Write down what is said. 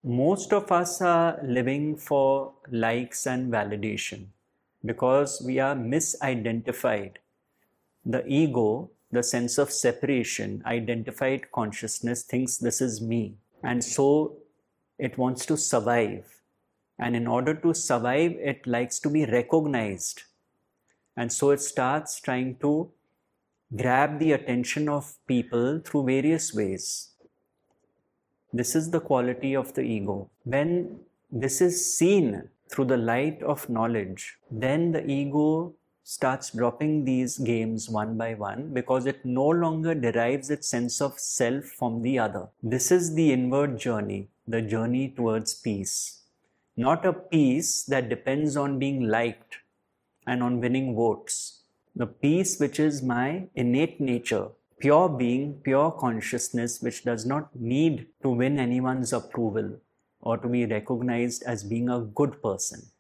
Most of us are living for likes and validation because we are misidentified. The ego, the sense of separation, identified consciousness thinks this is me, and so it wants to survive. And in order to survive, it likes to be recognized. And so it starts trying to grab the attention of people through various ways. This is the quality of the ego. When this is seen through the light of knowledge, then the ego starts dropping these games one by one because it no longer derives its sense of self from the other. This is the inward journey, the journey towards peace. Not a peace that depends on being liked and on winning votes. The peace which is my innate nature, pure being, pure consciousness, which does not need to win anyone's approval or to be recognized as being a good person.